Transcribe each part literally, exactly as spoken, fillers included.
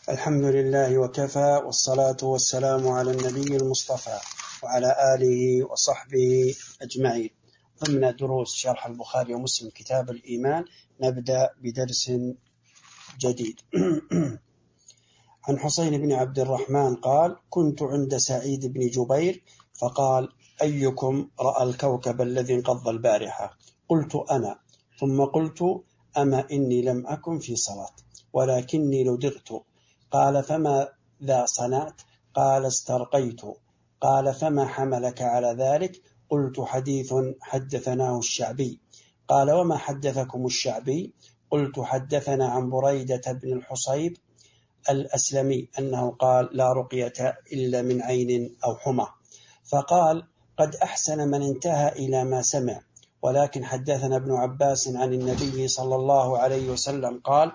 الحمد لله وكفى، والصلاة والسلام على النبي المصطفى وعلى آله وصحبه أجمعين. ضمن دروس شرح البخاري ومسلم كتاب الإيمان نبدأ بدرس جديد. عن حسين بن عبد الرحمن قال: كنت عند سعيد بن جبير فقال: أيكم رأى الكوكب الذي انقض البارحة؟ قلت: أنا. ثم قلت: أما إني لم أكن في صلاة ولكني لدغت. قال: فماذا صنعت؟ قال: استرقيت. قال: فما حملك على ذلك؟ قلت: حديث حدثناه الشعبي. قال: وما حدثكم الشعبي؟ قلت: حدثنا عن بريدة بن الحصيب الأسلمي أنه قال: لا رقية إلا من عين أو حمى. فقال: قد أحسن من انتهى إلى ما سمع. ولكن حدثنا ابن عباس عن النبي صلى الله عليه وسلم قال: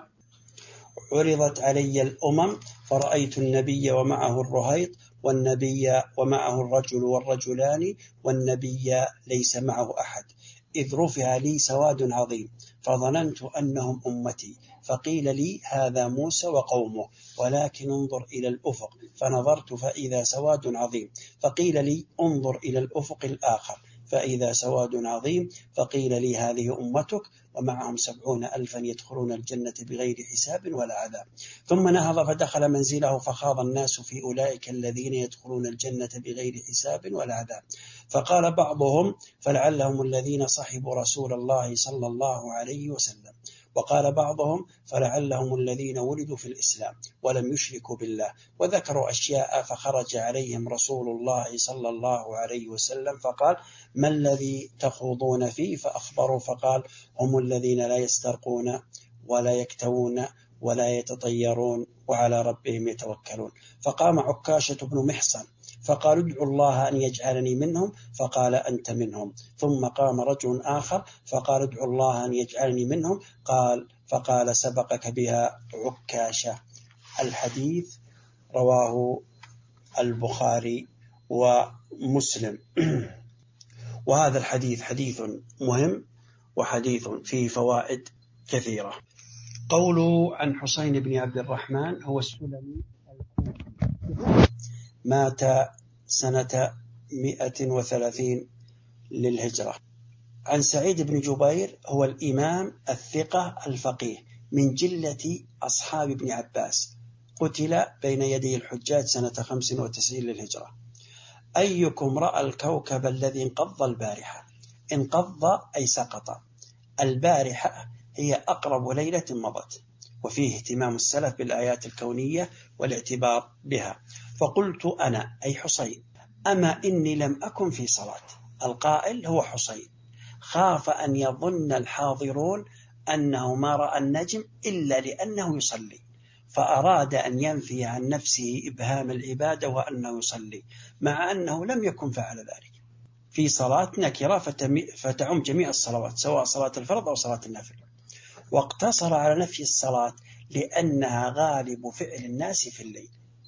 عرضت علي الأمم فرأيت النبي ومعه الرهيط، والنبي ومعه الرجل والرجلان، والنبي ليس معه أحد، إذ رفع لي سواد عظيم فظننت أنهم أمتي، فقيل لي: هذا موسى وقومه، ولكن انظر إلى الأفق، فنظرت فإذا سواد عظيم، فقيل لي: انظر إلى الأفق الآخر، فإذا سواد عظيم، فقيل لي: هذه أمتك ومعهم سبعون ألفا يدخلون الجنة بغير حساب ولا عذاب. ثم نهض فدخل منزله فخاض الناس في أولئك الذين يدخلون الجنة بغير حساب ولا عذاب. فقال بعضهم: فلعلهم الذين صحبوا رسول الله صلى الله عليه وسلم. وقال بعضهم: فلعلهم الذين ولدوا في الإسلام ولم يشركوا بالله. وذكروا أشياء فخرج عليهم رسول الله صلى الله عليه وسلم فقال: ما الذي تخوضون فيه؟ فأخبروا فقال: هم الذين لا يسترقون ولا يكتوون ولا يتطيرون وعلى ربهم يتوكلون. فقام عكاشة بن محصن فقال: ادعوا الله أن يجعلني منهم، فقال: أنت منهم. ثم قام رجل آخر فقال: ادعوا الله أن يجعلني منهم، قال فقال: سبقك بها عكاشة. الحديث رواه البخاري ومسلم. وهذا الحديث حديث مهم وحديث فيه فوائد كثيرة. قوله عن حسين بن عبد الرحمن هو السلمي مات سنة مئة وثلاثين للهجرة. عن سعيد بن جبير هو الإمام الثقة الفقيه من جلة أصحاب ابن عباس، قتل بين يدي الحجاج سنة خمس وتسعين للهجرة. أيكم رأى الكوكب الذي انقض البارحة؟ انقض أي سقط. البارحة هي أقرب ليلة مضت، وفيه اهتمام السلف بالآيات الكونية والاعتبار بها. فقلت أنا أي حسين: أما إني لم أكن في صلاة. القائل هو حسين، خاف أن يظن الحاضرون أنه ما رأى النجم إلا لأنه يصلي، فأراد أن ينفي عن نفسه إبهام العبادة وأنه يصلي، مع أنه لم يكن فعل ذلك. في صلاة نكرة فتعم جميع الصلوات سواء صلاة الفرض أو صلاة النافلة. واقتصر على نفي الصلاة لأنها غالب فعل الناس في الليل.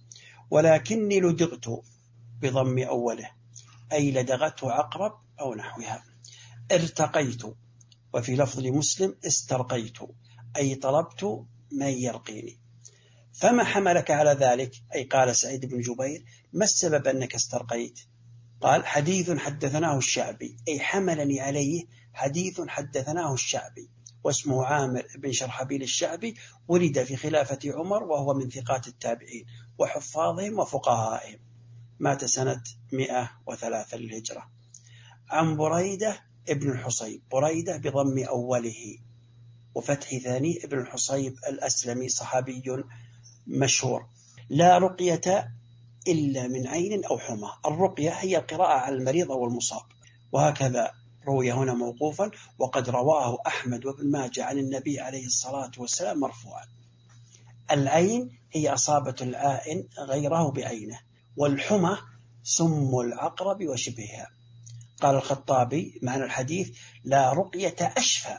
ولكني لدغت بضم أوله أي لدغته عقرب أو نحوها. ارتقيت، وفي لفظ لمسلم استرقيت أي طلبت من يرقيني. فما حملك على ذلك؟ أي قال سعيد بن جبير: ما السبب أنك استرقيت؟ قال: حديث حدثناه الشعبي، أي حملني عليه حديث حدثناه الشعبي. واسمه عامر بن شرحبيل الشعبي، ولد في خلافة عمر وهو من ثقات التابعين وحفاظهم وفقهائهم، مات سنة مئة وثلاثة للهجرة. عن بريدة ابن الحصيب، بريدة بضم أوله وفتح ثاني ابن الحصيب الأسلمي، صحابي مشهور. لا رقية إلا من عين أو حمى. الرقية هي القراءة على المريض أو المصاب، وهكذا روي هنا موقوفا، وقد رواه أحمد وابن ماجه عن النبي عليه الصلاة والسلام مرفوعا. العين هي أصابة العائن غيره بعينه، والحمى سم العقرب وشبهها. قال الخطابي معنى الحديث: لا رقية أشفى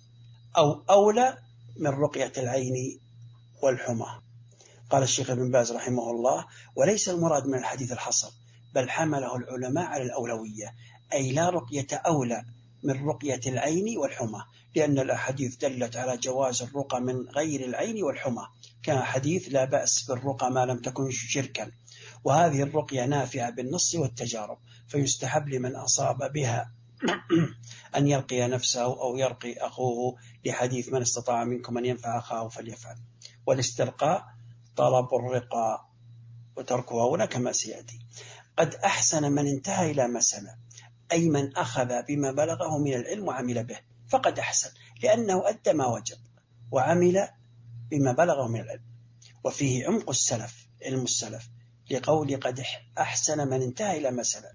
أو أولى من رقية العين والحمى. قال الشيخ ابن باز رحمه الله: وليس المراد من الحديث الحصر، بل حمله العلماء على الأولوية، أي لا رقية أولى من رقية العين والحمى، لأن الأحاديث دلت على جواز الرقى من غير العين والحمى، كان حديث لا بأس بالرقى ما لم تكن شركا، وهذه الرقية نافعة بالنص والتجارب، فيستحب لمن أصاب بها أن يرقي نفسه أو يرقي أخوه، لحديث من استطاع منكم أن ينفع أخاه فليفعل. والاسترقاء طلب الرقى وتركه هنا كما سيأتي. قد أحسن من انتهى إلى مسألة، أي من أخذ بما بلغه من العلم وعمل به، فقد أحسن لأنه أدى ما وجب وعمل بما بلغه من العلم، وفيه عمق السلف علم السلف، لقول قد أحسن من انتهى إلى مسألة.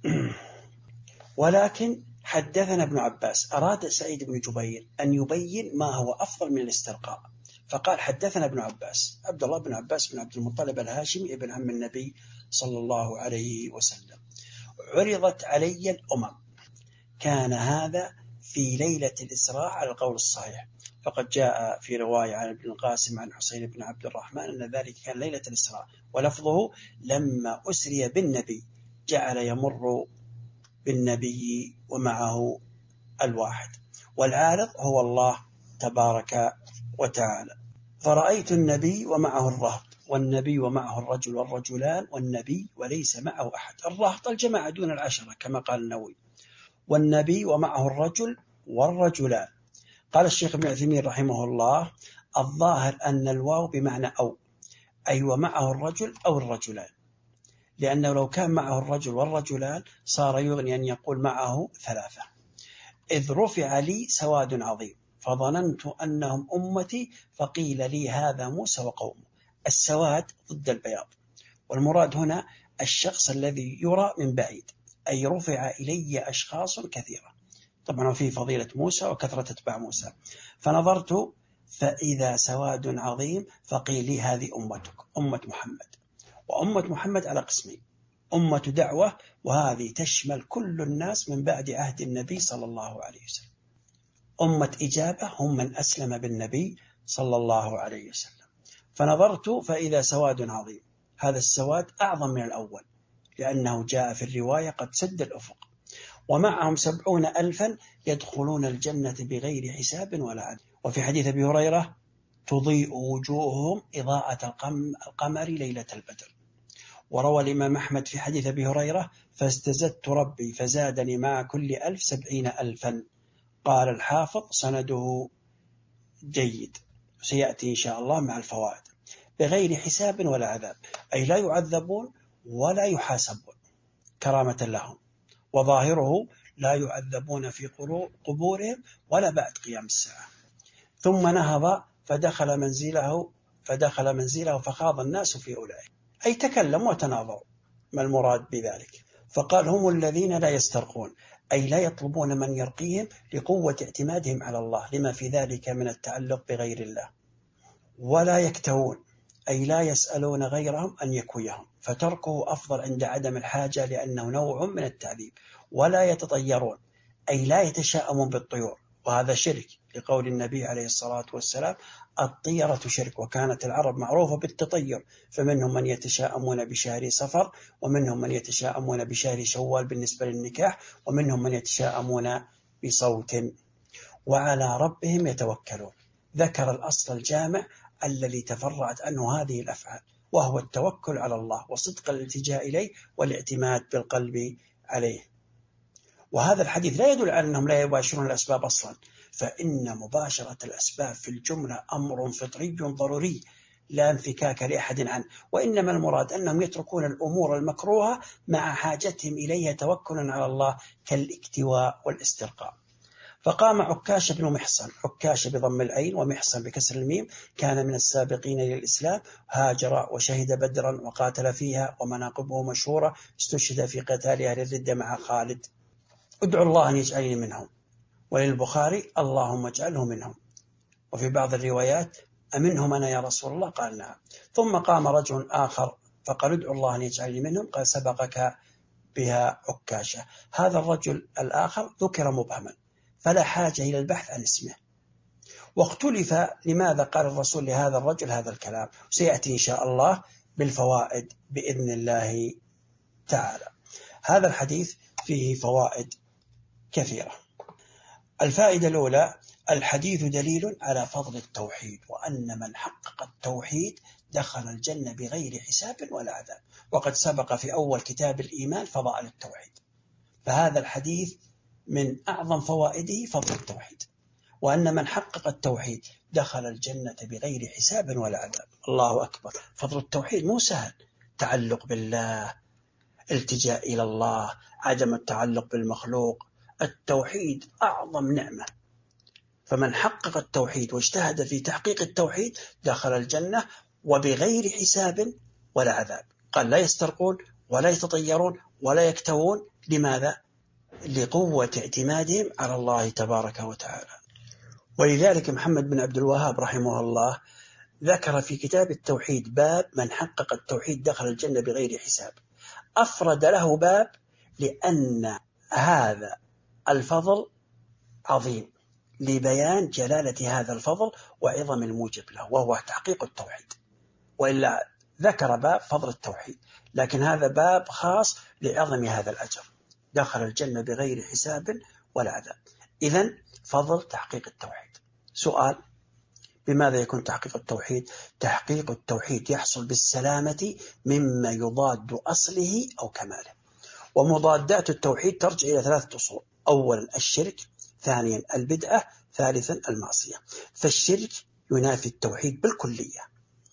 ولكن حدثنا ابن عباس، أراد سعيد بن جبير أن يبين ما هو أفضل من الاسترقاء، فقال حدثنا ابن عباس عبد الله بن عباس بن عبد المطلب الهاشمي ابن عم النبي صلى الله عليه وسلم: عرضت علي الأمم. كان هذا في ليلة الإسراء على القول الصحيح، فقد جاء في رواية عن ابن القاسم عن حسين بن عبد الرحمن أن ذلك كان ليلة الإسراء، ولفظه لما أسري بالنبي جعل يمر بالنبي ومعه الواحد، والعارض هو الله تبارك وتعالى. فرأيت النبي ومعه الرهط، والنبي ومعه الرجل والرجلان، والنبي وليس معه أحد. الرهط الجماعة دون العشرة كما قال النووي، والنبي ومعه الرجل والرجلان. قال الشيخ ابن عثيمين رحمه الله: الظاهر أن الواو بمعنى أو، أي ومعه الرجل أو الرجلان، لأنه لو كان معه الرجل والرجلان صار يغني أن يقول معه ثلاثة. إذ رفع لي سواد عظيم فظننت أنهم أمتي، فقيل لي هذا موسى وقومه. السواد ضد البياض، والمراد هنا الشخص الذي يرى من بعيد، أي رفع إلي أشخاص كثيرة. طبعا وفيه فضيلة موسى وكثرة اتباع موسى. فنظرت فإذا سواد عظيم، فقيل لي هذه أمتك، أمة محمد. وأمة محمد على قسمين: أمة دعوة، وهذه تشمل كل الناس من بعد عهد النبي صلى الله عليه وسلم. أمة إجابة هم من أسلم بالنبي صلى الله عليه وسلم. فنظرت فإذا سواد عظيم، هذا السواد أعظم من الأول، لأنه جاء في الرواية قد سد الأفق، ومعهم سبعون ألفا يدخلون الجنة بغير حساب ولا عدل. وفي حديث أبي هريرة: تضيء وجوههم إضاءة القمر ليلة البدر. وروى الإمام أحمد في حديث أبي هريرة: فاستزدت ربي فزادني مع كل ألف سبعين ألفا. قال الحافظ: سنده جيد، سيأتي إن شاء الله مع الفوائد. بغير حساب ولا عذاب، أي لا يعذبون ولا يحاسبون كرامة لهم، وظاهره لا يعذبون في قبورهم ولا بعد قيام الساعة. ثم نهض فدخل منزله فدخل منزله فخاض الناس في أولئك، أي تكلموا وتناظروا ما المراد بذلك، فقال: هم الذين لا يسترقون، أي لا يطلبون من يرقيهم لقوة اعتمادهم على الله لما في ذلك من التعلق بغير الله، ولا يكتوون، أي لا يسألون غيرهم أن يكويهم، فتركه أفضل عند عدم الحاجة لأنه نوع من التعذيب. ولا يتطيرون، أي لا يتشاءمون بالطيور، وهذا شرك، لقول النبي عليه الصلاة والسلام: الطيرة شرك. وكانت العرب معروفة بالتطير، فمنهم من يتشاءمون بشهر صفر، ومنهم من يتشاءمون بشهر شوال بالنسبة للنكاح، ومنهم من يتشاءمون بصوت. وعلى ربهم يتوكلون. ذكر الأصل الجامع الذي تفرعت عنه هذه الأفعال، وهو التوكل على الله وصدق الالتجاء إليه والاعتماد بالقلب عليه. وهذا الحديث لا يدل على أنهم لا يباشرون الأسباب أصلا، فإن مباشرة الأسباب في الجملة أمر فطري ضروري لا انفكاك لأحد عنه، وإنما المراد أنهم يتركون الأمور المكروهة مع حاجتهم إليها توكلا على الله، كالاكتواء والاسترقاء. فقام عكاش بن محصن، عكاش بضم العين ومحصن بكسر الميم، كان من السابقين للإسلام، هاجر وشهد بدرا وقاتل فيها، ومناقبه مشهورة، استشهد في قتال أهل الردة مع خالد. ادعوا الله أن يجعلني منهم. وللبخاري: اللهم اجعله منهم. وفي بعض الروايات: أمنهم أنا يا رسول الله؟ قال نعم. ثم قام رجل آخر فقال: ادعوا الله أن يجعلني منهم. قال: سبقك بها عكاشة. هذا الرجل الآخر ذكر مبهما، فلا حاجة إلى البحث عن اسمه. واختلف لماذا قال الرسول لهذا الرجل هذا الكلام، سيأتي إن شاء الله بالفوائد بإذن الله تعالى. هذا الحديث فيه فوائد كثيرة. الفائدة الأولى: الحديث دليل على فضل التوحيد، وأن من حقق التوحيد دخل الجنة بغير حساب ولا عذاب، وقد سبق في أول كتاب الإيمان فضائل التوحيد، فهذا الحديث من أعظم فوائده فضل التوحيد، وأن من حقق التوحيد دخل الجنة بغير حساب ولا عذاب. الله أكبر! فضل التوحيد مو سهل، تعلق بالله، التجاء إلى الله، عدم التعلق بالمخلوق. التوحيد أعظم نعمة، فمن حقق التوحيد واجتهد في تحقيق التوحيد دخل الجنة وبغير حساب ولا عذاب. قال: لا يسترقون ولا يتطيرون ولا يكتوون. لماذا؟ لقوة اعتمادهم على الله تبارك وتعالى. ولذلك محمد بن عبد الوهاب رحمه الله ذكر في كتاب التوحيد باب من حقق التوحيد دخل الجنة بغير حساب، أفرد له باب لأن هذا الفضل عظيم، لبيان جلالة هذا الفضل وعظم الموجب له، وهو تحقيق التوحيد. وإلا ذكر باب فضل التوحيد، لكن هذا باب خاص لعظم هذا الأجر، دخل الجنة بغير حساب ولا عذاب. إذن فضل تحقيق التوحيد. سؤال: بماذا يكون تحقيق التوحيد؟ تحقيق التوحيد يحصل بالسلامة مما يضاد أصله أو كماله. ومضادات التوحيد ترجع إلى ثلاثة أصول: أولا الشرك، ثانيا البدعة، ثالثا المعصية. فالشرك ينافي التوحيد بالكلية،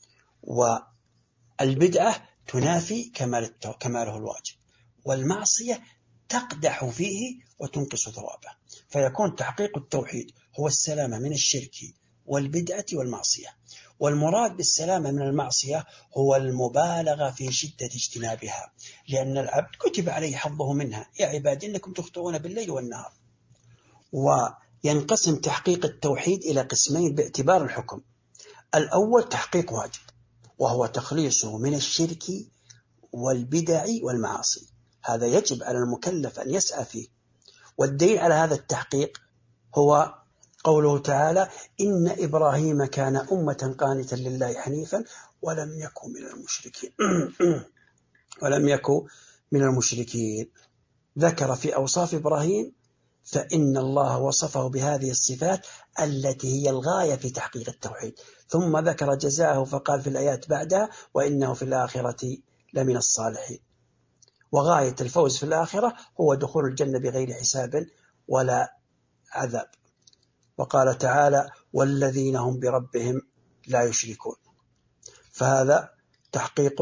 والبدعة تنافي كمال كماله الواجب، والمعصية تقدح فيه وتنقص ثوابه. فيكون تحقيق التوحيد هو السلامة من الشرك والبدعة والمعصية. والمراد بالسلامة من المعصية هو المبالغة في شدة اجتنابها، لأن العبد كتب عليه حظه منها: يا عبادي إنكم تخطئون بالليل والنهار. وينقسم تحقيق التوحيد إلى قسمين باعتبار الحكم: الأول تحقيق واجب، وهو تخليصه من الشرك والبدع والمعاصي، هذا يجب على المكلف أن يسعى فيه. والدليل على هذا التحقيق هو قوله تعالى: إن إبراهيم كان أمة قانتا لله حنيفا ولم يكن من المشركين ولم يكن من المشركين. ذكر في أوصاف إبراهيم فإن الله وصفه بهذه الصفات التي هي الغاية في تحقيق التوحيد، ثم ذكر جزاءه فقال في الآيات بعدها: وإنه في الآخرة لمن الصالحين. وغاية الفوز في الآخرة هو دخول الجنة بغير حساب ولا عذاب. وقال تعالى: والذين هم بربهم لا يشركون. فهذا تحقيق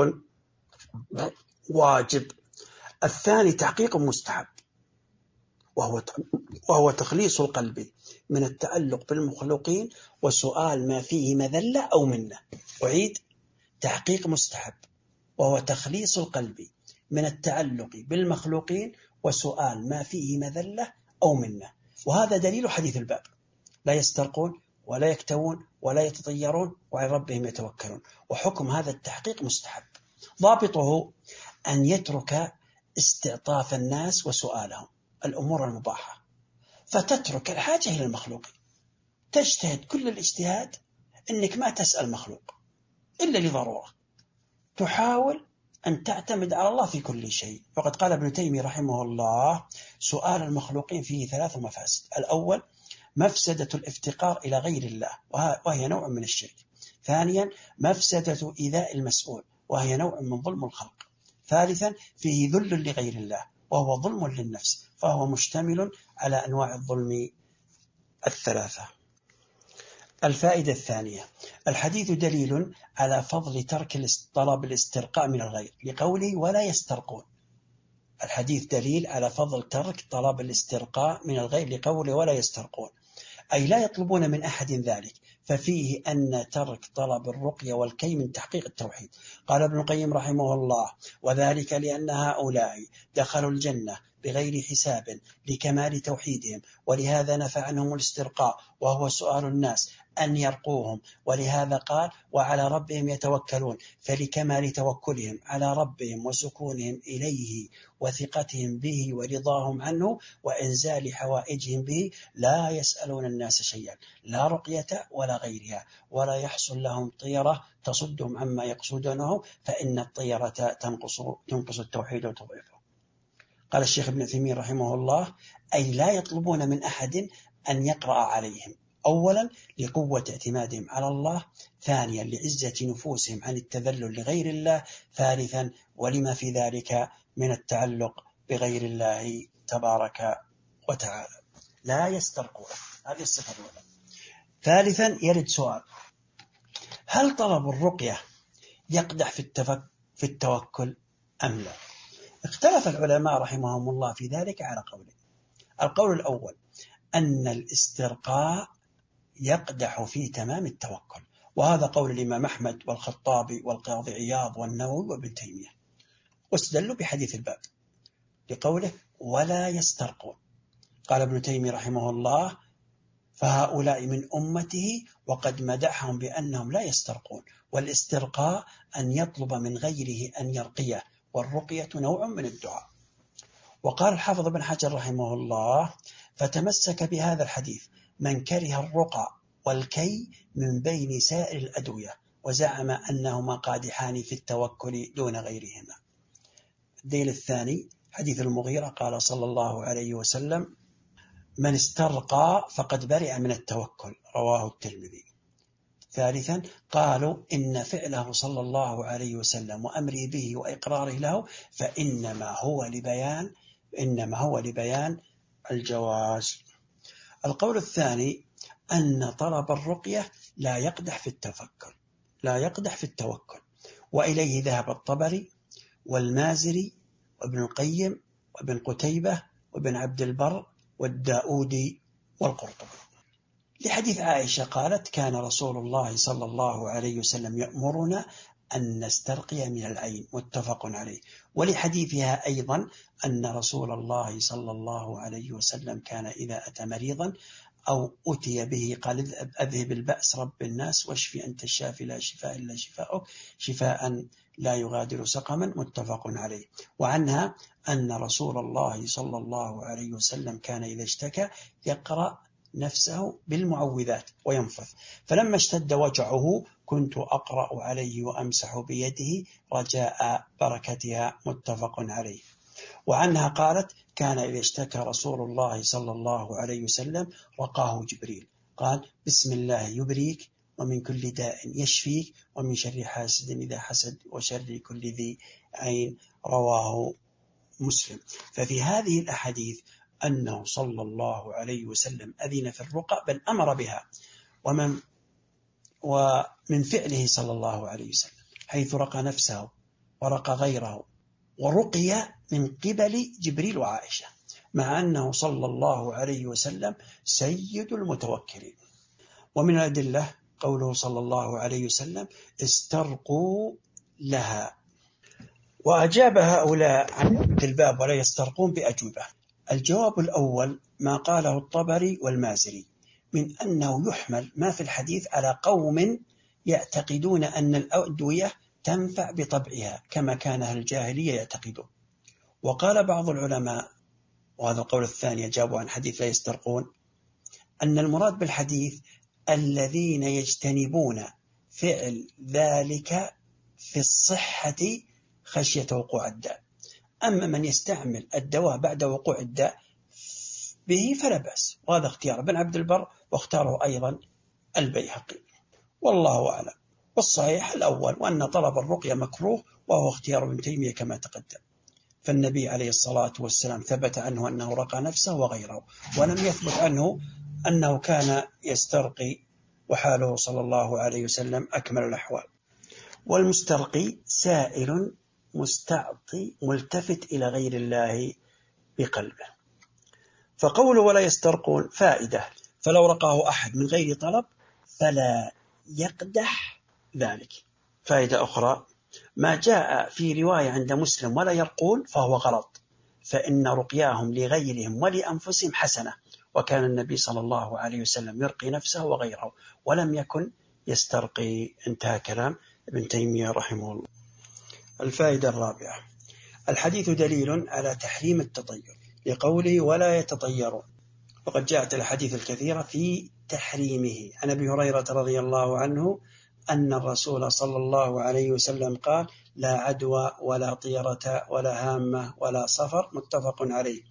واجب. الثاني تحقيق مستحب، وهو وهو تخليص القلب من التعلق بالمخلوقين وسؤال ما فيه مذلة أو منة. أعيد: تحقيق مستحب، وهو تخليص القلب من التعلق بالمخلوقين وسؤال ما فيه مذلة أو منة. وهذا دليل حديث الباب: لا يسترقون ولا يكتوون ولا يتطيرون وعلى ربهم يتوكلون. وحكم هذا التحقيق مستحب، ضابطه أن يترك استعطاف الناس وسؤالهم، الأمور المباحة، فتترك الحاجة إلى المخلوق، تجتهد كل الاجتهاد أنك ما تسأل مخلوق إلا لضرورة، تحاول أن تعتمد على الله في كل شيء. وقد قال ابن تيمية رحمه الله: سؤال المخلوقين فيه ثلاث مفاسد: الأول مفسدة الافتقار إلى غير الله، وهي نوع من الشرك. ثانيا مفسدة إيذاء المسؤول، وهي نوع من ظلم الخلق. ثالثا فيه ذل لغير الله، وهو ظلم للنفس، فهو مشتمل على أنواع الظلم الثلاثة. الفائدة الثانية: الحديث دليل على فضل ترك طلب الاسترقاء من الغير، لقوله: ولا يسترقون. الحديث دليل على فضل ترك طلب الاسترقاء من الغير، لقوله: ولا يسترقون، أي لا يطلبون من أحد ذلك، ففيه أن ترك طلب الرقية والكي من تحقيق التوحيد. قال ابن القيم رحمه الله: وذلك لأن هؤلاء دخلوا الجنة بغير حساب لكمال توحيدهم، ولهذا نفى عنهم الاسترقاء، وهو سؤال الناس أن يرقوهم، ولهذا قال: وعلى ربهم يتوكلون، فلكمال توكلهم على ربهم وسكونهم إليه وثقتهم به ورضاهم عنه وإنزال حوائجهم به لا يسألون الناس شيئا، لا رقية ولا غيرها، ولا يحصل لهم طيرة تصدهم عما يقصدونه، فإن الطيرة تنقص, تنقص التوحيد وتضعفه. قال الشيخ ابن عثيمين رحمه الله: أي لا يطلبون من أحد أن يقرأ عليهم، أولا لقوة اعتمادهم على الله، ثانيا لعزة نفوسهم عن التذلل لغير الله، ثالثا ولما في ذلك من التعلق بغير الله تبارك وتعالى. لا يسترقون، هذه الصفة الأولى. ثالثا يرد سؤال: هل طلب الرقية يقدح في في التوكل أم لا؟ اختلف العلماء رحمهم الله في ذلك على قولين. القول الأول أن الاسترقاء يقدح في تمام التوكل، وهذا قول الإمام أحمد والخطابي والقاضي عياض والنووي وابن تيمية، واستدلوا بحديث الباب لقوله ولا يسترقون. قال ابن تيمية رحمه الله: فهؤلاء من أمته، وقد مدحهم بأنهم لا يسترقون، والاسترقاء أن يطلب من غيره أن يرقيه، والرقية نوع من الدعاء. وقال الحافظ بن حجر رحمه الله: فتمسك بهذا الحديث من كره الرقى والكي من بين سائر الأدوية، وزعم أنهما قادحان في التوكل دون غيرهما. الدليل الثاني حديث المغيرة قال صلى الله عليه وسلم: من استرقى فقد برئ من التوكل، رواه الترمذي. ثالثا قالوا إن فعله صلى الله عليه وسلم وأمره به وإقراره له فإنما هو لبيان إنما هو لبيان الجواز. القول الثاني أن طلب الرقية لا يقدح في التفكر لا يقدح في التوكل، وإليه ذهب الطبري والمازري وابن القيم وابن قتيبة وابن عبد البر والداودي والقرطبي، لحديث عائشة قالت: كان رسول الله صلى الله عليه وسلم يأمرنا أن نسترقي من العين، متفق عليه. ولحديثها أيضا أن رسول الله صلى الله عليه وسلم كان إذا أتى مريضا أو أتي به قال: أذهب البأس رب الناس واشفي أنت الشافي لا شفاء إلا شفاءك شفاء لا يغادر سقما، متفق عليه. وعنها أن رسول الله صلى الله عليه وسلم كان إذا اشتكى يقرأ نفسه بالمعوذات وينفث، فلما اشتد وجعه كنت أقرأ عليه وأمسح بيده رجاء بركتها، متفق عليه. وعنها قالت: كان إذا اشتكى رسول الله صلى الله عليه وسلم رقاه جبريل، قال: بسم الله يبريك ومن كل داء يشفيك ومن شر حاسد إذا حسد وشر كل ذي عين، رواه مسلم. ففي هذه الأحاديث أنه صلى الله عليه وسلم أذن في الرقى، بل أمر بها، ومن ومن فعله صلى الله عليه وسلم حيث رقى نفسه ورقى غيره، ورقي من قبل جبريل وعائشة، مع أنه صلى الله عليه وسلم سيد المتوكلين. ومن الأدلة قوله صلى الله عليه وسلم: استرقوا لها. وأجاب هؤلاء عن الباب ولا يسترقون بأجوبة. الجواب الأول ما قاله الطبري والمازري من أنه يحمل ما في الحديث على قوم يعتقدون أن الأدوية تنفع بطبعها كما كان أهل الجاهلية يعتقدون. وقال بعض العلماء، وهذا القول الثاني جابوا عن حديث لا يسترقون، أن المراد بالحديث الذين يجتنبون فعل ذلك في الصحة خشية وقوع الداء، أما من يستعمل الدواء بعد وقوع الداء به فلا بأس، وهذا اختيار ابن عبد البر واختاره أيضا البيهقي، والله أعلم. والصحيح الأول، وأن طلب الرقية مكروه، وهو اختيار ابن تيمية كما تقدم. فالنبي عليه الصلاة والسلام ثبت عنه أنه رقى نفسه وغيره، ولم يثبت عنه أنه كان يسترقي، وحاله صلى الله عليه وسلم أكمل الأحوال. والمسترقي سائل مستعطي ملتفت إلى غير الله بقلبه. فقوله ولا يسترقون فائدة، فلو رقاه أحد من غير طلب فلا يقدح ذلك. فائدة أخرى، ما جاء في رواية عند مسلم ولا يرقون فهو غلط، فإن رقياهم لغيرهم ولأنفسهم حسنة، وكان النبي صلى الله عليه وسلم يرقي نفسه وغيره ولم يكن يسترقي. انتهى كلام ابن تيمية رحمه الله. الفائدة الرابعة، الحديث دليل على تحريم التطير لقوله ولا يتطيرون، وقد جاءت الحديث الكثيرة في تحريمه. عن أبي هريرة رضي الله عنه أن الرسول صلى الله عليه وسلم قال: لا عدوى ولا طيرة ولا هامة ولا صفر، متفق عليه.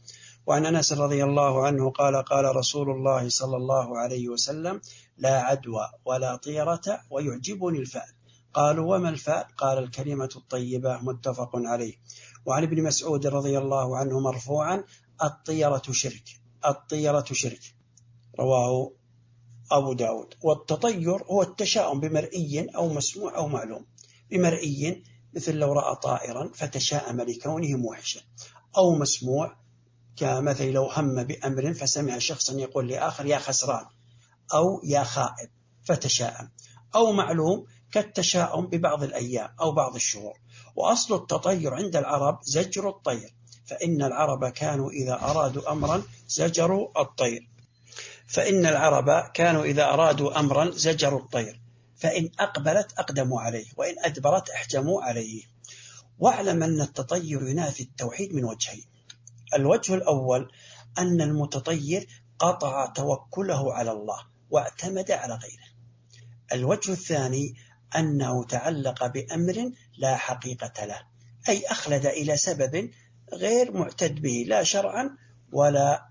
وعن أنس رضي الله عنه قال قال رسول الله صلى الله عليه وسلم: لا عدوى ولا طيرة ويعجبني الفأل. قالوا: وما الفأل؟ قال: الكلمة الطيبة. متفق عليه. وعن ابن مسعود رضي الله عنه مرفوعا: الطيرة شرك، الطيرة شرك، رواه أبو داود. والتطير هو التشاؤم بمرئي أو مسموع أو معلوم. بمرئي مثل لو رأى طائرا فتشاءم لكونه موحشا، أو مسموع كمثل لو هم بأمر فسمع شخصا يقول لآخر: يا خسران، أو يا خائب، فتشاءم. أو معلوم كالتشاؤم ببعض الأيام أو بعض الشهور. وأصل التطير عند العرب زجر الطير، فإن العرب كانوا إذا أرادوا أمرا زجروا الطير فإن العرب كانوا إذا أرادوا أمرا زجروا الطير فإن أقبلت أقدموا عليه، وإن أدبرت احجموا عليه. واعلم أن التطير ينافي التوحيد من وجهين: الوجه الأول أن المتطير قطع توكله على الله واعتمد على غيره. الوجه الثاني أنه تعلق بأمر لا حقيقة له، أي أخلد إلى سبب غير معتد به لا شرعا ولا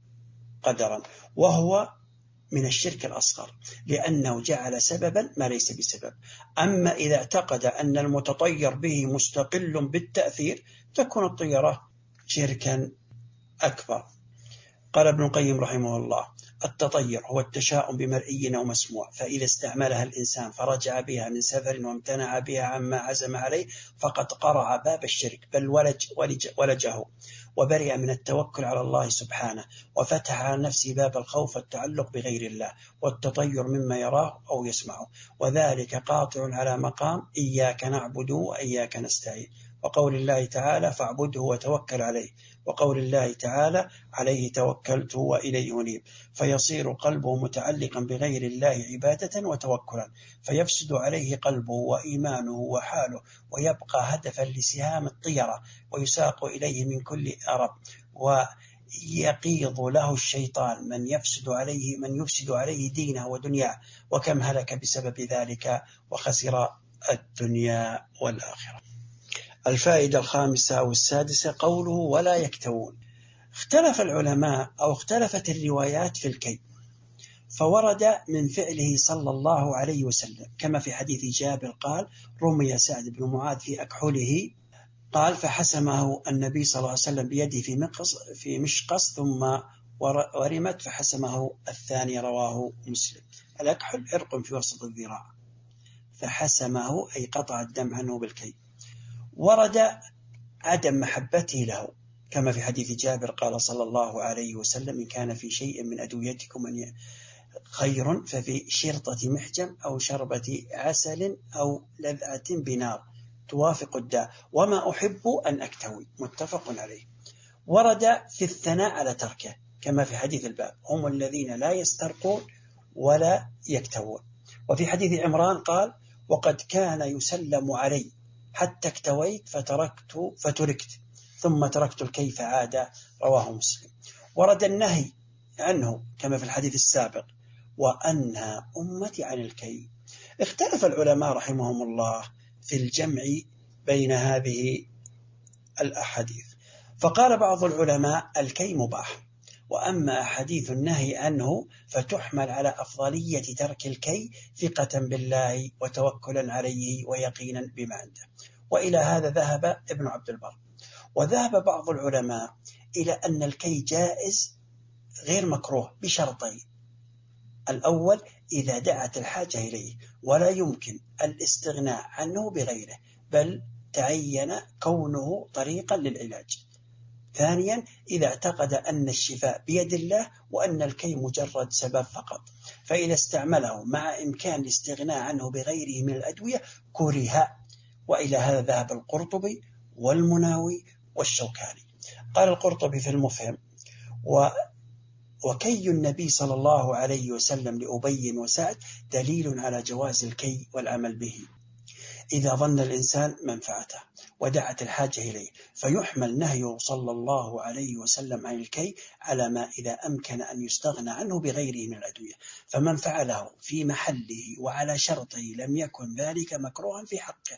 قدرا، وهو من الشرك الأصغر، لأنه جعل سببا ما ليس بسبب. أما إذا اعتقد أن المتطير به مستقل بالتأثير تكون الطيرة شركا أكبر. قال ابن القيم رحمه الله: التطير هو التشاؤم بمرئي أو مسموع، فإذا استعملها الإنسان فرجع بها من سفر وامتنع بها عما عزم عليه فقد قرع باب الشرك، بل ولج ولج ولجه وبرئ من التوكل على الله سبحانه، وفتح على نفسه باب الخوف والتعلق بغير الله والتطير مما يراه أو يسمعه، وذلك قاطع على مقام إياك نعبد وإياك نستعين، وقول الله تعالى: فاعبده وتوكل عليه، وقول الله تعالى: عليه توكلت وإليه أنيب. فيصير قلبه متعلقا بغير الله عبادة وتوكلا، فيفسد عليه قلبه وإيمانه وحاله، ويبقى هدفا لسهام الطيرة، ويساق إليه من كل أرب، ويقيض له الشيطان من يفسد عليه من يفسد عليه دينه ودنياه، وكم هلك بسبب ذلك وخسر الدنيا والآخرة. الفائدة الخامسة أو السادسة قوله: ولا يكتوون. اختلف العلماء أو اختلفت الروايات في الكي، فورد من فعله صلى الله عليه وسلم كما في حديث جابر قال: رمي سعد بن معاذ في أكحله، قال: فحسمه النبي صلى الله عليه وسلم بيده في مقص في مشقص ثم ورمت فحسمه الثاني، رواه مسلم. الأكحل عرق في وسط الذراع، فحسمه أي قطع الدم عنه بالكي. ورد عدم محبته له كما في حديث جابر قال صلى الله عليه وسلم: إن كان في شيء من أدويتكم خير ففي شرطة محجم أو شربة عسل أو لذعة بنار توافق الداء، وما أحب أن أكتوي. متفق عليه. ورد في الثناء على تركه كما في حديث الباب: هم الذين لا يسترقون ولا يكتوون. وفي حديث عمران قال: وقد كان يسلم علي حتى اكتويت فتركت فتركت ثم تركت الكي فعاد، رواه مسلم. ورد النهي عنه كما في الحديث السابق: وأنهى أمتي عن الكي. اختلف العلماء رحمهم الله في الجمع بين هذه الأحاديث، فقال بعض العلماء: الكي مباح، وأما أحاديث النهي عنه فتحمل على أفضلية ترك الكي ثقة بالله وتوكلا عليه ويقينا بما عنده. وإلى هذا ذهب ابن عبد البر. وذهب بعض العلماء إلى أن الكي جائز غير مكروه بشرطين: الأول إذا دعت الحاجة إليه ولا يمكن الاستغناء عنه بغيره، بل تعين كونه طريقا للعلاج. ثانيا إذا اعتقد أن الشفاء بيد الله وأن الكي مجرد سبب فقط، فإذا استعمله مع إمكان الاستغناء عنه بغيره من الأدوية كره. وإلى هذا ذهب القرطبي والمناوي والشوكاني. قال القرطبي في المفهم: و وكي النبي صلى الله عليه وسلم لأبي وسعد دليل على جواز الكي والعمل به إذا ظن الإنسان منفعته ودعت الحاجة إليه، فيحمل نهيه صلى الله عليه وسلم عن الكي على ما إذا أمكن أن يستغنى عنه بغيره من الأدوية، فمن فعله في محله وعلى شرطه لم يكن ذلك مكروها في حقه،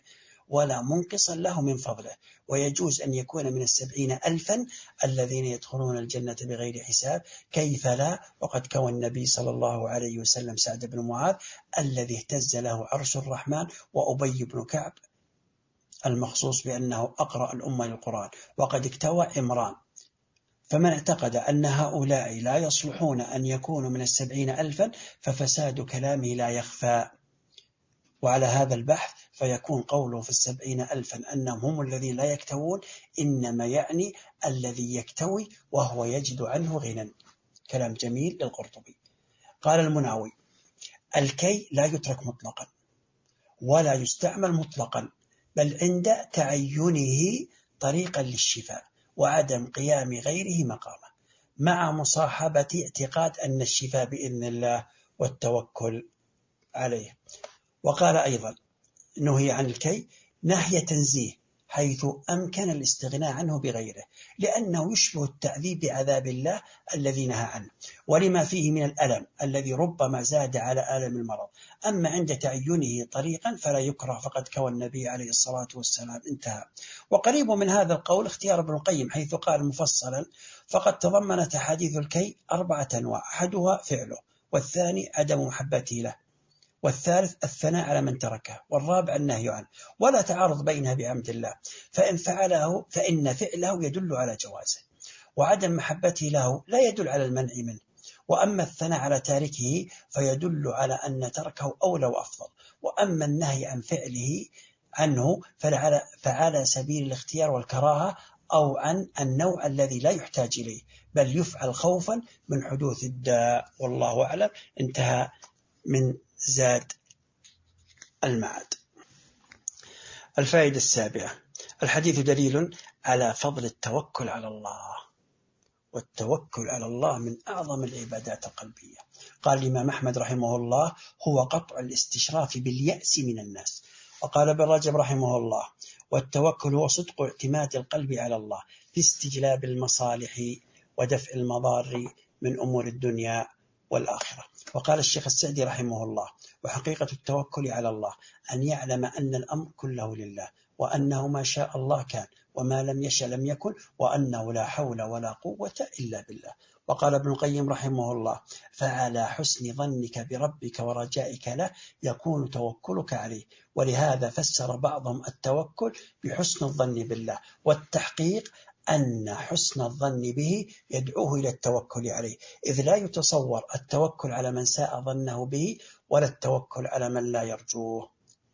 ولا منقصا له من فضله، ويجوز أن يكون من السبعين ألفا الذين يدخلون الجنة بغير حساب، كيف لا، وقد كوى النبي صلى الله عليه وسلم سعد بن معاذ الذي اهتز له عرش الرحمن، وأبي بن كعب المخصوص بأنه أقرأ الأمة للقرآن، وقد اكتوى عمران. فمن اعتقد أن هؤلاء لا يصلحون أن يكونوا من السبعين ألفا ففساد كلامه لا يخفى. وعلى هذا البحث فيكون قوله في السبعين ألفا أنهم هم الذين لا يكتوون إنما يعني الذي يكتوي وهو يجد عنه غنى. كلام جميل للقرطبي. قال المناوي: الكي لا يترك مطلقا ولا يستعمل مطلقا، بل عند تعينه طريقا للشفاء وعدم قيام غيره مقامه، مع مصاحبة اعتقاد أن الشفاء بإذن الله والتوكل عليه. وقال أيضا: نهي عن الكي نهي تنزيه، حيث أمكن الاستغناء عنه بغيره، لأنه يشبه التعذيب بعذاب الله الذي نهى عنه، ولما فيه من الألم الذي ربما زاد على ألم المرض. أما عند تعينه طريقا فلا يكره، فقد كوى النبي عليه الصلاة والسلام. انتهى. وقريب من هذا القول اختيار ابن القيم، حيث قال مفصلا: فقد تضمنت أحاديث الكي أربعة أنواع، أحدها فعله، والثاني عدم محبته له، والثالث الثناء على من تركه، والرابع النهي عنه، ولا تعارض بينها بعمد الله، فإن فعله فإن فعله يدل على جوازه، وعدم محبته له لا يدل على المنع منه، وأما الثناء على تاركه فيدل على أن تركه أولى وأفضل، وأما النهي عن فعله عنه فعلى سبيل الاختيار والكراهة، أو عن النوع الذي لا يحتاج إليه، بل يفعل خوفا من حدوث الداء، والله أعلم. انتهى من زاد المعاد. الفائدة السابعة: الحديث دليل على فضل التوكل على الله، والتوكل على الله من أعظم العبادات القلبية. قال الإمام أحمد رحمه الله: هو قطع الاستشراف باليأس من الناس. وقال ابن رجب رحمه الله: والتوكل هو صدق اعتماد القلب على الله في استجلاب المصالح ودفع المضار من أمور الدنيا والآخرة. وقال الشيخ السعدي رحمه الله: وحقيقة التوكل على الله أن يعلم أن الأمر كله لله، وأنه ما شاء الله كان، وما لم يشأ لم يكن، وأنه لا حول ولا قوة إلا بالله. وقال ابن القيم رحمه الله: فعلى حسن ظنك بربك ورجائك له يكون توكلك عليه. ولهذا فسر بعضهم التوكل بحسن الظن بالله، والتحقيق أن حسن الظن به يدعوه إلى التوكل عليه، إذ لا يتصور التوكل على من ساء ظنه به، ولا التوكل على من لا يرجوه.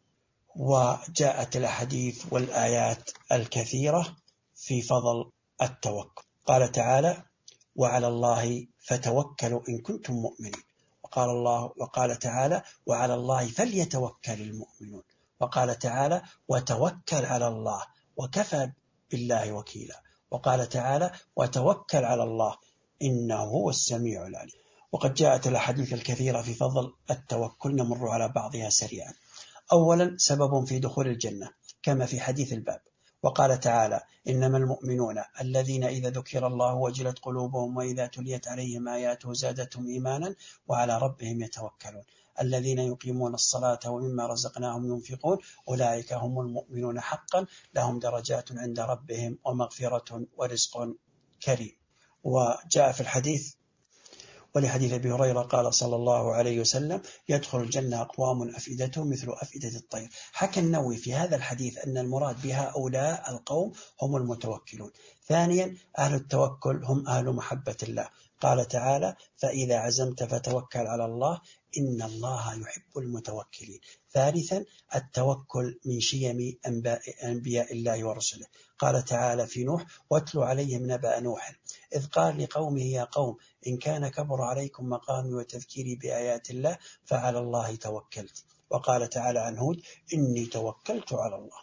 وجاءت الأحاديث والآيات الكثيرة في فضل التوكل. قال تعالى: وعلى الله فتوكلوا إن كنتم مؤمنين. وقال الله وقال تعالى: وعلى الله فليتوكل المؤمنون. وقال تعالى: وتوكل على الله وكفى بالله وكيلا. وقال تعالى: وتوكل على الله إنه هو السميع العليم. وقد جاءت الأحاديث الكثيرة في فضل التوكل، نمر على بعضها سريعا. أولا: سبب في دخول الجنة، كما في حديث الباب. وقال تعالى: إنما المؤمنون الذين إذا ذكر الله وجلت قلوبهم وإذا تليت عليهم آياته زادتهم إيمانا وعلى ربهم يتوكلون الذين يقيمون الصلاة ومما رزقناهم ينفقون أولئك هم المؤمنون حقا لهم درجات عند ربهم ومغفرة ورزق كريم. وجاء في الحديث ولحديث أبي هريرة قال صلى الله عليه وسلم: يدخل الجنة أقوام أفئدتهم مثل أفئدة الطير. حكى النووي في هذا الحديث أن المراد بهؤلاء القوم هم المتوكلون. ثانيا: أهل التوكل هم أهل محبة الله. قال تعالى: فإذا عزمت فتوكل على الله إن الله يحب المتوكلين. ثالثا: التوكل من شيم أنبياء الله ورسله. قال تعالى في نوح: واتل عليهم نبأ نوح إذ قال لقومه يا قوم إن كان كبر عليكم مقامي وتذكيري بآيات الله فعلى الله توكلت. وقال تعالى عن هود: إني توكلت على الله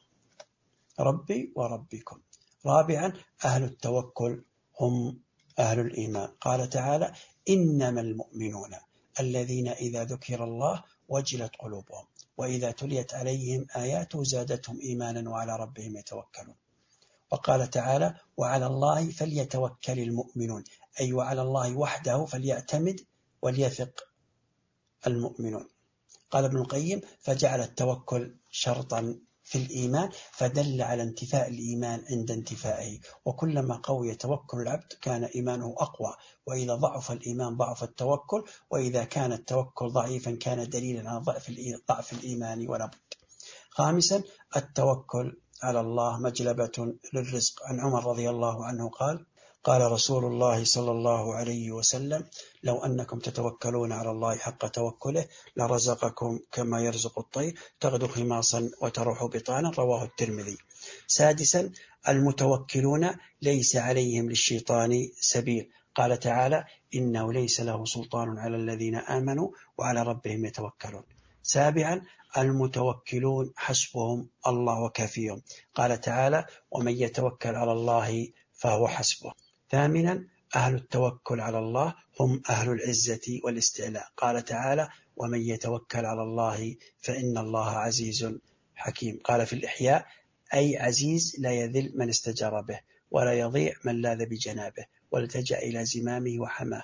ربي وربكم. رابعا: أهل التوكل هم أهل الإيمان. قال تعالى: إنما المؤمنون الذين إذا ذكر الله وجلت قلوبهم وإذا تليت عليهم آياته زادتهم إيمانا وعلى ربهم يتوكلون. وقال تعالى: وعلى الله فليتوكل المؤمنون، أي وعلى الله وحده فليعتمد وليثق المؤمنون. قال ابن القيم: فجعل التوكل شرطا في الإيمان فدل على انتفاء الإيمان عند انتفائه، وكلما قوي توكل العبد كان إيمانه أقوى، وإذا ضعف الإيمان ضعف التوكل، وإذا كان التوكل ضعيفا كان دليلا على ضعف ضعف الإيمان ولا بد. خامسا التوكل على الله مجلبة للرزق. عن عمر رضي الله عنه قال قال رسول الله صلى الله عليه وسلم لو أنكم تتوكلون على الله حق توكله لرزقكم كما يرزق الطير تغدو خماصا وتروح بطانا، رواه الترمذي. سادسا المتوكلون ليس عليهم للشيطان سبيل. قال تعالى إنه ليس له سلطان على الذين آمنوا وعلى ربهم يتوكلون. سابعا المتوكلون حسبهم الله وكافيهم. قال تعالى ومن يتوكل على الله فهو حسبه. ثامنا أهل التوكل على الله هم أهل العزة والاستعلاء. قال تعالى ومن يتوكل على الله فإن الله عزيز حكيم. قال في الإحياء أي عزيز لا يذل من استجار به ولا يضيع من لاذ بجنابه والتجأ إلى زمامه وحماه.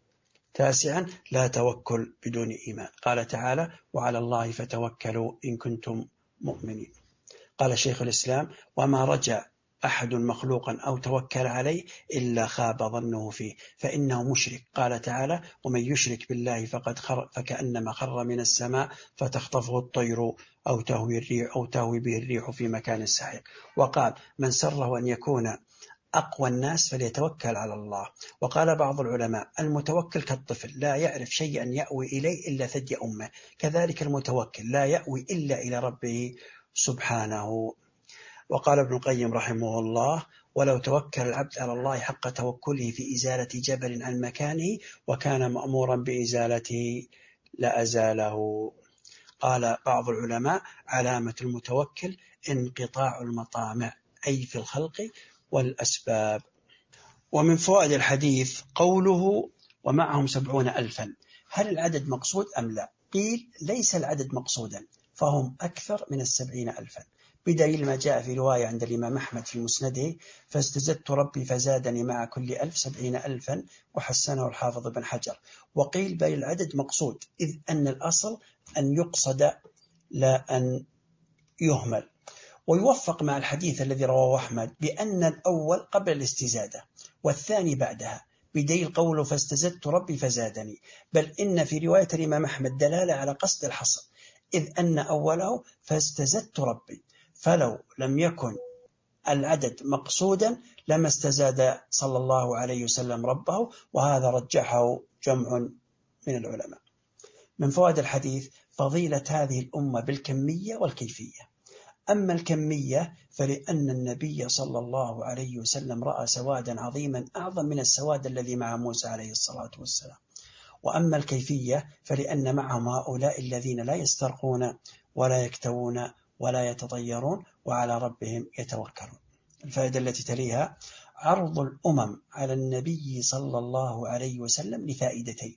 تاسعا لا توكل بدون إيمان. قال تعالى وعلى الله فتوكلوا إن كنتم مؤمنين. قال شيخ الإسلام وما رجع أحد مخلوقا أو توكل عليه إلا خاب ظنه فيه فإنه مشرك. قال تعالى ومن يشرك بالله فقد خر فكأنما خر من السماء فتخطفه الطير أو تهوي الريح أو تهوي به الريح في مكان سحيق. وقال من سره أن يكون أقوى الناس فليتوكل على الله. وقال بعض العلماء المتوكل كالطفل لا يعرف شيئا يأوي إليه إلا ثدي أمه، كذلك المتوكل لا يأوي إلا إلى ربه سبحانه. وقال ابن القيم رحمه الله ولو توكل العبد على الله حق توكله في إزالة جبل عن مكانه وكان مأمورا بإزالته لأزاله. قال بعض العلماء علامة المتوكل انقطاع المطامع أي في الخلق والأسباب. ومن فوائد الحديث قوله ومعهم سبعون ألفا، هل العدد مقصود أم لا؟ قيل ليس العدد مقصودا فهم أكثر من السبعين ألفا، بدليل ما جاء في رواية عند الإمام أحمد في مسنده فاستزدت ربي فزادني مع كل ألف سبعين ألفا، وحسنه الحافظ بن حجر. وقيل بل العدد مقصود إذ أن الأصل أن يقصد لا أن يهمل. ويوفق مع الحديث الذي رواه أحمد بأن الأول قبل الاستزادة والثاني بعدها، بدليل قوله فاستزدت ربي فزادني، بل إن في رواية الإمام أحمد دلالة على قصد الحصر إذ أن أوله فاستزدت ربي، فلو لم يكن العدد مقصودا لما استزاد صلى الله عليه وسلم ربه، وهذا رجحه جمع من العلماء. من فوائد الحديث فضيلة هذه الأمة بالكمية والكيفية. أما الكمية فلأن النبي صلى الله عليه وسلم رأى سوادا عظيما أعظم من السواد الذي مع موسى عليه الصلاة والسلام. وأما الكيفية فلأن معهم هؤلاء الذين لا يسترقون ولا يكتوون ولا يتطيرون وعلى ربهم يتوكلون. الفائدة التي تليها عرض الأمم على النبي صلى الله عليه وسلم لفائدتين.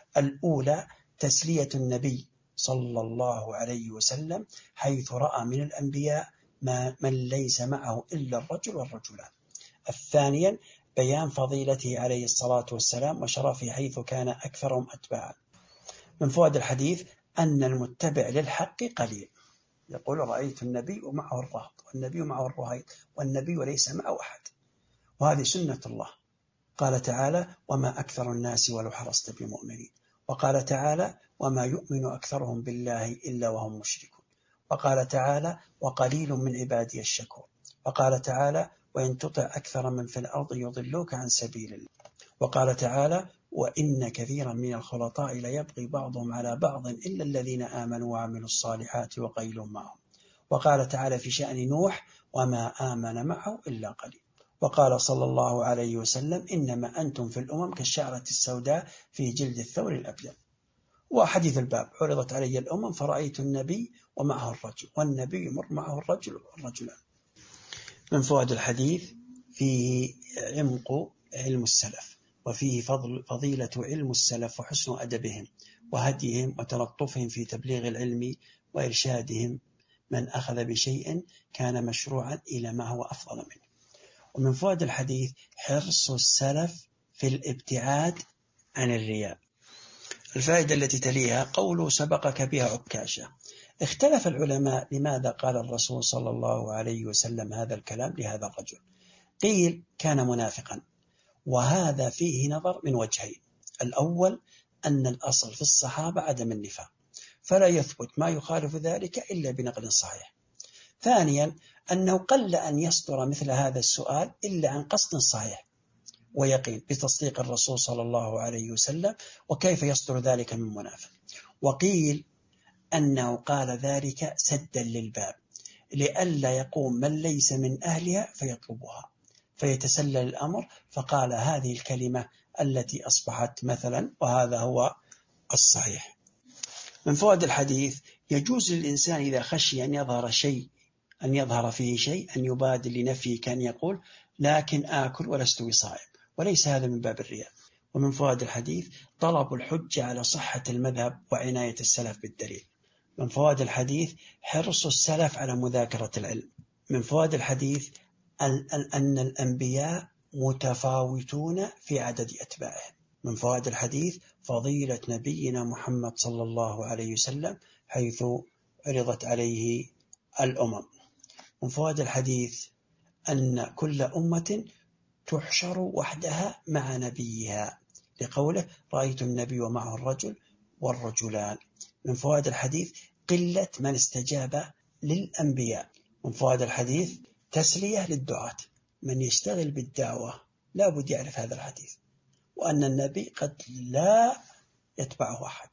الأولى تسلية النبي صلى الله عليه وسلم حيث رأى من الأنبياء ما من ليس معه إلا الرجل والرجلان. الثانيا بيان فضيلته عليه الصلاة والسلام وشرفه حيث كان أكثرهم أتباعا. من فوائد الحديث أن المتبع للحق قليل. يقول رأيت النبي ومعه الرهط والنبي معه الرهيط والنبي وليس معه أحد، وهذه سنة الله. قال تعالى وما أكثر الناس ولو حرصت بمؤمنين. وقال تعالى وما يؤمن أكثرهم بالله إلا وهم مشركون. وقال تعالى وقليل من عبادي الشكور. وقال تعالى وإن تطع أكثر من في الأرض يضلوك عن سبيل الله. وقال تعالى وإن كثيرا من الخلطاء ليبغي بعضهم على بعض إلا الذين آمنوا وعملوا الصالحات وقليل معهم. وقال تعالى في شأن نوح وما آمن معه إلا قليل. وقال صلى الله عليه وسلم إنما أنتم في الأمم كالشعرة السوداء في جلد الثور الأبيض. وحديث الباب عرضت علي الأمم فرأيت النبي ومعه الرجل والنبي يمر معه الرجل والرجلان. من فوائد الحديث فيه عمق علم السلف، وفيه فضل فضيلة علم السلف وحسن أدبهم وهديهم وتلطفهم في تبليغ العلم وإرشادهم من أخذ بشيء كان مشروعا إلى ما هو أفضل منه. ومن فوائد الحديث حرص السلف في الابتعاد عن الرياء. الفائدة التي تليها قوله سبقك بها عكاشة، اختلف العلماء لماذا قال الرسول صلى الله عليه وسلم هذا الكلام لهذا الرجل. قيل كان منافقا، وهذا فيه نظر من وجهين. الأول أن الأصل في الصحابة عدم النفاق، فلا يثبت ما يخالف ذلك إلا بنقل صحيح. ثانيا أنه قل أن يصدر مثل هذا السؤال إلا عن قصد صحيح ويقين بتصديق الرسول صلى الله عليه وسلم، وكيف يصدر ذلك من منافق. وقيل أنه قال ذلك سدا للباب لئلا يقوم من ليس من أهلها فيطلبها فيتسلل الأمر، فقال هذه الكلمة التي أصبحت مثلا، وهذا هو الصحيح. من فوائد الحديث: يجوز للإنسان إذا خشي أن يظهر شيء أن يظهر فيه شيء أن يبادر لنفيه، كان يقول لكن آكل ولست بصائم، وليس هذا من باب الرياء. ومن فوائد الحديث طلب الحجة على صحة المذهب وعناية السلف بالدليل. من فوائد الحديث حرص السلف على مذاكرة العلم. من فوائد الحديث أن الأنبياء متفاوتون في عدد أتباعهم. من فوائد الحديث فضيلة نبينا محمد صلى الله عليه وسلم حيث عرضت عليه الأمم. من فوائد الحديث أن كل أمة تحشر وحدها مع نبيها، لقوله رأيت النبي ومعه الرجل والرجلان. من فوائد الحديث قلة من استجاب للأنبياء. من فوائد الحديث تسلية للدعاة، من يشتغل بالدعوة لا بد يعرف هذا الحديث، وأن النبي قد لا يتبعه أحد،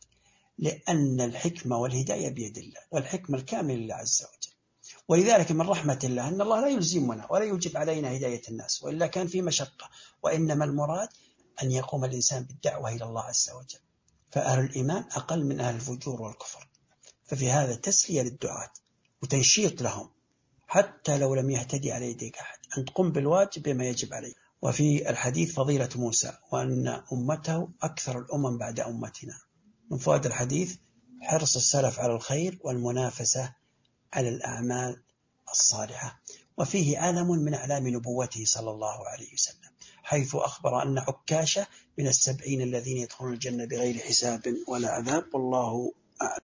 لأن الحكمة والهداية بيد الله، والحكمة الكاملة لله عز وجل. ولذلك من رحمة الله أن الله لا يلزمنا ولا يوجب علينا هداية الناس، وإلا كان في مشقة، وإنما المراد أن يقوم الإنسان بالدعوة إلى الله عز وجل. فأهل الإيمان أقل من أهل الفجور والكفر، ففي هذا تسلية للدعاة وتنشيط لهم حتى لو لم يهتدي على يديك أحد، أن تقوم بالواجب بما يجب عليه. وفي الحديث فضيلة موسى وأن أمته أكثر الأمم بعد أمتنا. من فوائد الحديث حرص السلف على الخير والمنافسة على الأعمال الصالحة. وفيه علم من أعلام نبوته صلى الله عليه وسلم، حيث أخبر أن عكاشة من السبعين الذين يدخلون الجنة بغير حساب ولا عذاب، والله